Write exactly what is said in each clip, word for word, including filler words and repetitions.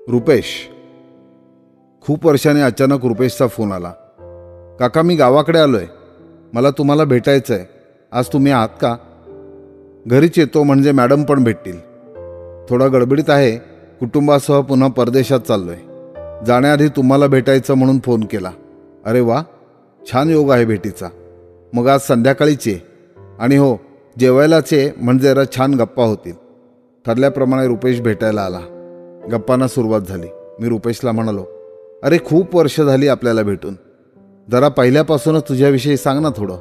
रुपेश. खूप वर्षांनी अचानक रुपेशचा फोन आला. काका, मी गावाकडे आलो आहे. मला तुम्हाला भेटायचं आहे. आज तुम्ही आहात का? घरीच येतो म्हणजे मॅडम पण भेटतील. थोडा गडबडीत आहे. कुटुंबासह पुन्हा परदेशात चाललो आहे. जाण्याआधी तुम्हाला भेटायचं म्हणून फोन केला. अरे वा, छान योग आहे भेटीचा. मग आज संध्याकाळीच ये. आणि हो, जेवायलाच ये म्हणजे जरा छान गप्पा होतील. ठरल्याप्रमाणे रुपेश भेटायला आला. गप्पांना सुरुवात झाली. मी रुपेशला म्हणालो, अरे खूप वर्ष झाली आपल्याला भेटून. जरा पहिल्यापासूनच तुझ्याविषयी सांग ना थोडं.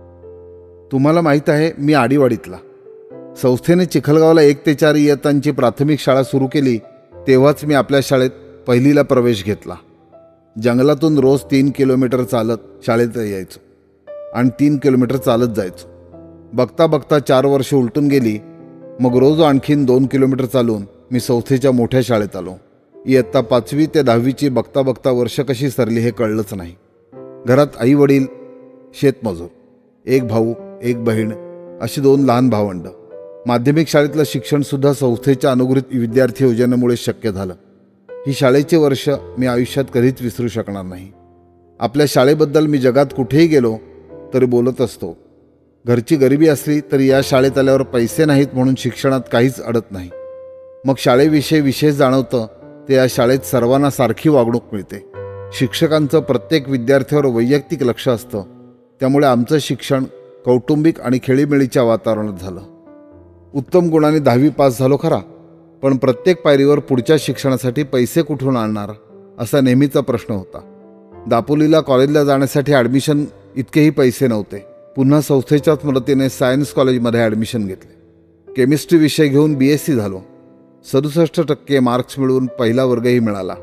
तुम्हाला माहीत आहे, मी आडीवाडीतला. संस्थेने चिखलगावला एक ते चार इयत्तांची प्राथमिक शाळा सुरू केली तेव्हाच मी आपल्या शाळेत पहिलीला प्रवेश घेतला. जंगलातून रोज तीन किलोमीटर चालत शाळेत यायचो आणि तीन किलोमीटर चालत जायचो. बघता बघता चार वर्ष उलटून गेली. मग रोज आणखीन दोन किलोमीटर चालून मी संस्थेच्या मोठ्या शाळेत आलो. इयत्ता पाचवी ते दहावीची बघता बघता वर्ष कशी सरली हे कळलंच नाही. घरात आई वडील, शेतमजूर, एक भाऊ एक बहीण अशी दोन लहान भावंड. माध्यमिक शाळेतलं शिक्षणसुद्धा संस्थेच्या अनुग्रहित विद्यार्थी योजनेमुळे शक्य झालं. ही शाळेची वर्ष मी आयुष्यात कधीच विसरू शकणार नाही. आपल्या शाळेबद्दल मी जगात कुठेही गेलो तरी बोलत असतो. घरची गरिबी असली तरी या शाळेत आल्यावर पैसे नाहीत म्हणून शिक्षणात काहीच अडत नाही. मग शाळेविषयी विशेष जाणवतं ते या शाळेत सर्वांना सारखी वागणूक मिळते. शिक्षकांचं प्रत्येक विद्यार्थ्यावर वैयक्तिक लक्ष असतं. त्यामुळे आमचं शिक्षण कौटुंबिक आणि खेळीमेळीच्या वातावरणात झालं. उत्तम गुणांनी दहावी पास झालो खरा, पण प्रत्येक पायरीवर पुढच्या शिक्षणासाठी पैसे कुठून आणणार असा नेहमीचा प्रश्न होता. दापोलीला कॉलेजला जाण्यासाठी ॲडमिशन इतकेही पैसे नव्हते. पुन्हा संस्थेच्याच मदतीने सायन्स कॉलेजमध्ये ॲडमिशन घेतले. केमिस्ट्री विषय घेऊन बी एस सी झालो. सदुसष्ट टक्के मार्क्स मिळवून पहिला वर्गही मिळाला.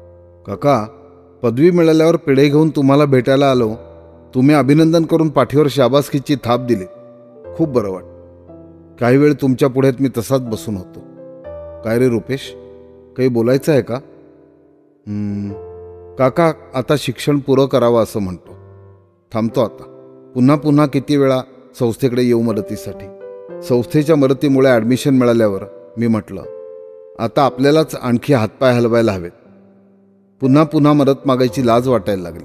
काका, पदवी मिळाल्यावर पिढे घेऊन तुम्हाला भेटायला आलो. तुम्ही अभिनंदन करून पाठीवर शाबासकीची थाप दिली. खूप बरं वाटतं. काही वेळ तुमच्या पुढ्यात मी तसाच बसून होतो. काय रे रुपेश, काही बोलायचं आहे का? काका, आता शिक्षण पुरं करावं असं म्हणतो. थांबतो आता. पुन्हा पुन्हा किती वेळा संस्थेकडे येऊ मदतीसाठी. संस्थेच्या मदतीमुळे ॲडमिशन मिळाल्यावर मी म्हटलं, आता आपल्यालाच आणखी हातपाय हलवायला हवेत. पुन्हा पुन्हा मदत मागायची लाज वाटायला लागली.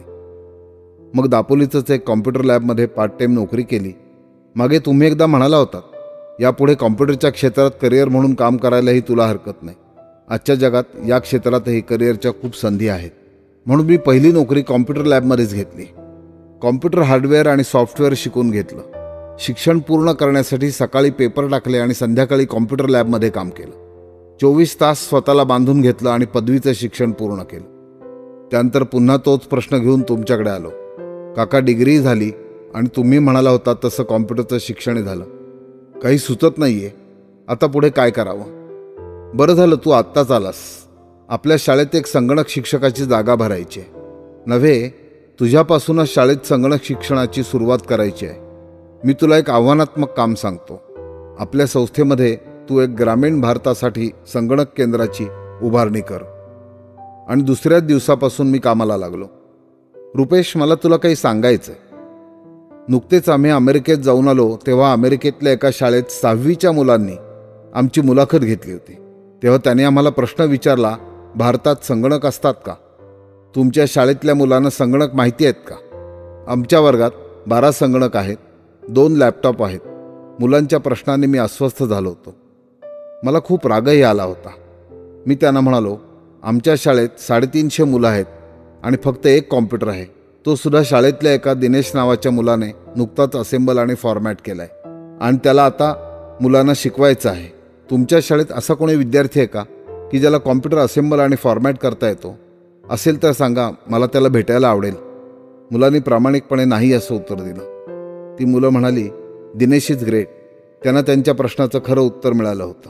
मग दापोलीचंच एक कॉम्प्युटर लॅबमध्ये पार्ट टाईम नोकरी केली. मागे तुम्ही एकदा म्हणाला होतात, यापुढे कॉम्प्युटरच्या क्षेत्रात करिअर म्हणून काम करायलाही तुला हरकत नाही. आजच्या जगात या क्षेत्रातही करिअरच्या खूप संधी आहेत. म्हणून मी पहिली नोकरी कॉम्प्युटर लॅबमध्येच घेतली. कॉम्प्युटर हार्डवेअर आणि सॉफ्टवेअर शिकून घेतलं. शिक्षण पूर्ण करण्यासाठी सकाळी पेपर टाकले आणि संध्याकाळी कॉम्प्युटर लॅबमध्ये काम केलं. चोवीस तास स्वतःला बांधून घेतलं आणि पदवीचं शिक्षण पूर्ण केलं. त्यानंतर पुन्हा तोच प्रश्न घेऊन तुमच्याकडे आलो. काका, डिग्री झाली आणि तुम्ही म्हणाला होता तसं कॉम्प्युटरचं शिक्षण झालं. काही सुचत नाही आहे. आता पुढे काय करावं? बरं झालं तू आत्ताच आलास. आपल्या शाळेत एक संगणक शिक्षकाची जागा भरायची आहे. नव्हे, तुझ्यापासूनच शाळेत संगणक शिक्षणाची सुरुवात करायची आहे. मी तुला एक आव्हानात्मक काम सांगतो. आपल्या संस्थेमध्ये तू एक ग्रामीण भारतासाठी संगणक केंद्राची उभारणी कर. आणि दुसऱ्याच दिवसापासून मी कामाला लागलो. रुपेश, मला तुला काही सांगायचं आहे. नुकतेच आम्ही अमेरिकेत जाऊन आलो तेव्हा अमेरिकेतल्या एका शाळेत सहावीच्या मुलांनी आमची मुलाखत घेतली होती. तेव्हा त्याने आम्हाला प्रश्न विचारला, भारतात संगणक असतात का? तुमच्या शाळेतल्या मुलांना संगणक माहिती आहेत का? आमच्या वर्गात बारा संगणक आहेत, दोन लॅपटॉप आहेत. मुलांच्या प्रश्नाने मी अस्वस्थ झालो होतो. मला खूप रागही आला होता. मी त्यांना म्हणालो, आमच्या शाळेत साडेतीनशे मुलं आहेत आणि फक्त एक कॉम्प्युटर आहे. तो सुद्धा शाळेतल्या एका दिनेश नावाच्या मुलाने नुकताच असेंबल आणि फॉर्मॅट केला आहे आणि त्याला आता मुलांना शिकवायचं आहे. तुमच्या शाळेत असा कोणी विद्यार्थी आहे का की ज्याला कॉम्प्युटर असेंबल आणि फॉर्मॅट करता येतो? असेल तर सांगा, मला त्याला भेटायला आवडेल. मुलांनी प्रामाणिकपणे नाही असं उत्तर दिलं. ती मुलं म्हणाली, दिनेश इज ग्रेट. त्यांना त्यांच्या प्रश्नाचं खरं उत्तर मिळालं होतं.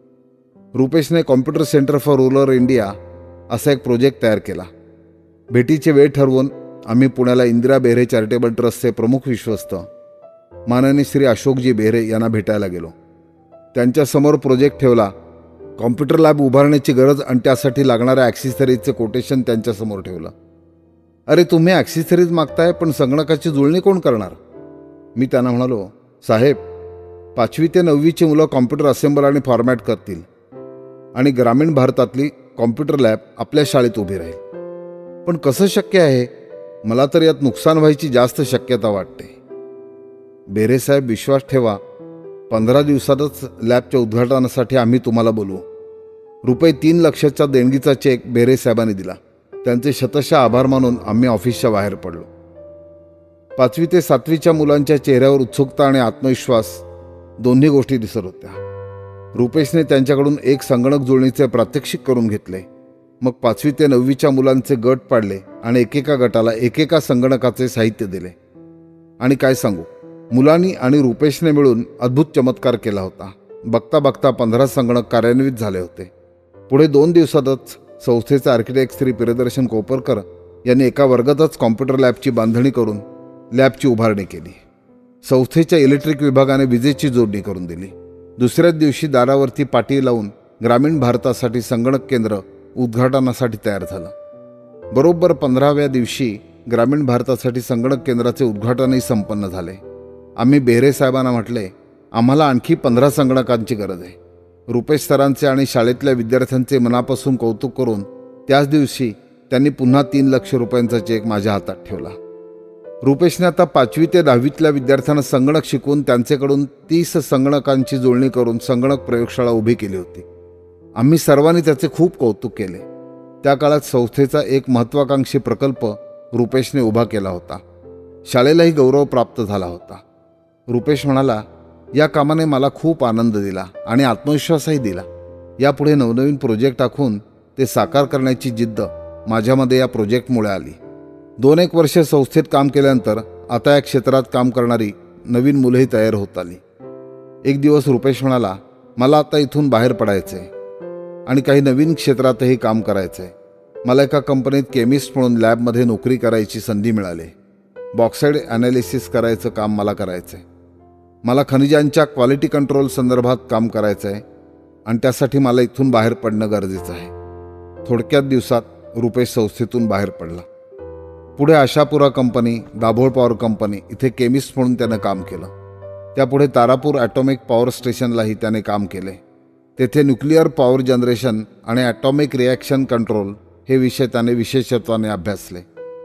रुपेशने computer centre for rural India असा एक प्रोजेक्ट तयार केला. भेटीचे वेळ ठरवून आम्ही पुण्याला इंदिरा बेहरे चॅरिटेबल ट्रस्टचे प्रमुख विश्वस्त माननीय श्री अशोकजी बेहरे यांना भेटायला गेलो. त्यांच्यासमोर प्रोजेक्ट ठेवला. कॉम्प्युटर लॅब उभारण्याची गरज आणि त्यासाठी लागणाऱ्या ॲक्सेसरीजचं कोटेशन त्यांच्यासमोर ठेवलं. अरे, तुम्ही ॲक्सेसरीज मागताय, पण संगणकाची जुळणी कोण करणार? मी त्यांना म्हणालो, साहेब, पाचवी ते नववीची मुलं कॉम्प्युटर असेंबल आणि फॉर्मॅट करतील आणि ग्रामीण भारतातली कॉम्प्युटर लॅब आपल्या शाळेत उभी राहील. पण कसं शक्य आहे? मला तर यात नुकसान व्हायची जास्त शक्यता वाटते. बेरेसाहेब, विश्वास ठेवा, पंधरा दिवसातच लॅबच्या उद्घाटनासाठी आम्ही तुम्हाला बोलवू. रुपये तीन लक्षाच्या देणगीचा चेक बेरेसाहेबांनी दिला. त्यांचे शतशः आभार मानून आम्ही ऑफिसच्या बाहेर पडलो. पाचवी ते सातवीच्या मुलांच्या चेहऱ्यावर उत्सुकता आणि आत्मविश्वास दोन्ही गोष्टी दिसत होत्या. रुपेशने त्यांच्याकडून एक संगणक जुळणीचे प्रात्यक्षिक करून घेतले. मग पाचवी ते नववीच्या मुलांचे गट पाडले आणि एकेका गटाला एकेका संगणकाचे साहित्य दिले. आणि काय सांगू, मुलांनी आणि रुपेशने मिळून अद्भुत चमत्कार केला होता. बघता बघता पंधरा संगणक कार्यान्वित झाले होते. पुढे दोन दिवसातच संस्थेचे आर्किटेक्ट श्री प्रियदर्शन कोपरकर यांनी एका वर्गातच कॉम्प्युटर लॅबची बांधणी करून लॅबची उभारणी केली. संस्थेच्या इलेक्ट्रिक विभागाने विजेची जोडणी करून दिली. दुसऱ्याच दिवशी दारावरती पाटी लावून ग्रामीण भारतासाठी संगणक केंद्र उद्घाटनासाठी तयार झालं. बरोबर पंधराव्या दिवशी ग्रामीण भारतासाठी संगणक केंद्राचे उद्घाटनही संपन्न झाले. आम्ही बेहरे साहेबांना म्हटले, आम्हाला आणखी पंधरा संगणकांची गरज आहे. रुपेश सरांचे आणि शाळेतल्या विद्यार्थ्यांचे मनापासून कौतुक करून त्याच दिवशी त्यांनी पुन्हा तीन लक्ष रुपयांचा चेक माझ्या हातात ठेवला. रुपेशने आता पाचवी ते दहावीतल्या विद्यार्थ्यांना संगणक शिकवून त्यांच्याकडून तीस संगणकांची जुळणी करून संगणक प्रयोगशाळा उभी केली होती. आम्ही सर्वांनी त्याचे खूप कौतुक केले. त्या काळात संस्थेचा एक महत्त्वाकांक्षी प्रकल्प रुपेशने उभा केला होता. शाळेलाही गौरव प्राप्त झाला होता. रुपेश म्हणाला, या कामाने मला खूप आनंद दिला आणि आत्मविश्वासही दिला. यापुढे नवनवीन प्रोजेक्ट आखून ते साकार करण्याची जिद्द माझ्यामध्ये या प्रोजेक्टमुळे आली. दोन एक वर्षे संस्थेत काम केल्यानंतर आता या क्षेत्रात काम करणारी नवीन मुलंही तयार होत आली. एक दिवस रुपेश म्हणाला, मला आता इथून बाहेर पडायचं आहे आणि काही नवीन क्षेत्रातही काम करायचं आहे. मला एका कंपनीत केमिस्ट म्हणून लॅबमध्ये नोकरी करायची संधी मिळाली. बॉक्साईड ॲनालिसिस करायचं काम मला करायचं आहे. मला खनिजांच्या क्वालिटी कंट्रोल संदर्भात काम करायचं आहे आणि त्यासाठी मला इथून बाहेर पडणं गरजेचं आहे. थोडक्यात दिवसात रुपेश संस्थेतून बाहेर पडला. पुढे Ashapura company, Dabhol power company इथे केमिस्ट म्हणून त्यानं काम केलं. त्यापुढे तारापूर ॲटॉमिक पॉवर स्टेशनलाही त्याने काम केले. तेथे न्यूक्लिअर पॉवर जनरेशन आणि ॲटॉमिक रिॲक्शन कंट्रोल हे विषय त्याने विशेषत्वाने अभ्यासले.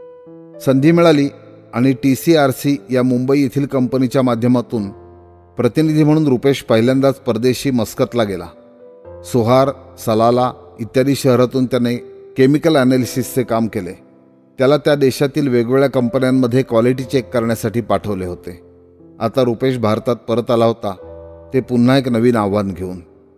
संधी मिळाली आणि टी सी आर सी या मुंबई येथील कंपनीच्या माध्यमातून प्रतिनिधी म्हणून रुपेश पहिल्यांदाच परदेशी मस्कतला गेला. सोहार, सलाला इत्यादी शहरातून त्याने केमिकल ॲनालिसिसचे काम केले. त्याला त्या देशातील वेगवेगळ्या कंपन्यांमध्ये क्वालिटी चेक करण्यासाठी पाठवले होते. आता रुपेश भारतात परत आला होता, ते पुन्हा एक नवीन आव्हान घेऊन.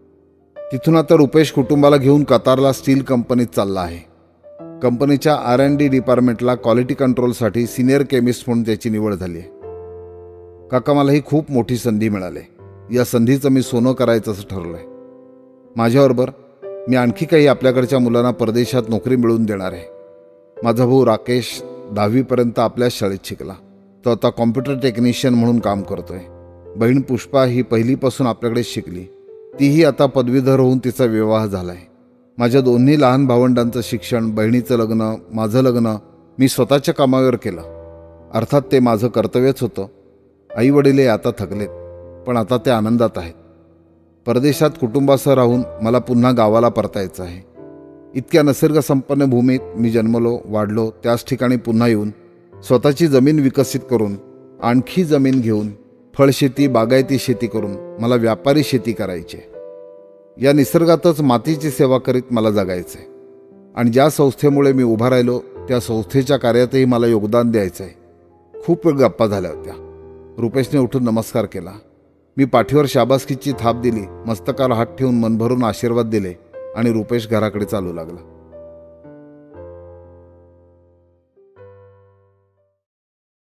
तिथून आता रुपेश कुटुंबाला घेऊन कतारला स्टील कंपनीत चालला आहे. कंपनीच्या आर अँड डी डिपार्टमेंटला क्वालिटी कंट्रोलसाठी सिनियर केमिस्ट म्हणून त्याची निवड झाली आहे. काका, मला ही खूप मोठी संधी मिळाली. या संधीचं मी सोनं करायचं असं ठरलं आहे. माझ्याबरोबर मी आणखी काही आपल्याकडच्या मुलांना परदेशात नोकरी मिळवून देणार आहे. माझा भाऊ राकेश दहावीपर्यंत आपल्याच शाळेत शिकला. तो आता कॉम्प्युटर टेक्निशियन म्हणून काम करतोय. बहीण पुष्पा ही पहिलीपासून आपल्याकडेच शिकली. तीही आता पदवीधर होऊन तिचा विवाह झाला आहे. माझ्या दोन्ही लहान भावंडांचं शिक्षण, बहिणीचं लग्न, माझं लग्न मी स्वतःच्या कामावर केलं. अर्थात ते माझं कर्तव्यच होतं. आई वडीलही आता थकलेत, पण आता ते आनंदात आहेत. परदेशात कुटुंबासह राहून मला पुन्हा गावाला परतायचं आहे. इतक्या निसर्गसंपन्न भूमीत मी जन्मलो, वाढलो. त्याच ठिकाणी पुन्हा येऊन स्वतःची जमीन विकसित करून, आणखी जमीन घेऊन फळशेती, बागायती शेती करून मला व्यापारी शेती करायची. या निसर्गातच मातीची सेवा करीत मला जगायचं आहे. आणि ज्या संस्थेमुळे मी उभा राहिलो त्या संस्थेच्या कार्यातही मला योगदान द्यायचं आहे. खूप वेळ गप्पा झाल्या होत्या. रुपेशने उठून नमस्कार केला. मी पाठीवर शाबासकीची थाप दिली, मस्तकाला हात ठेवून मन भरून आशीर्वाद दिले आणि रुपेश घराकडे चालू लागला.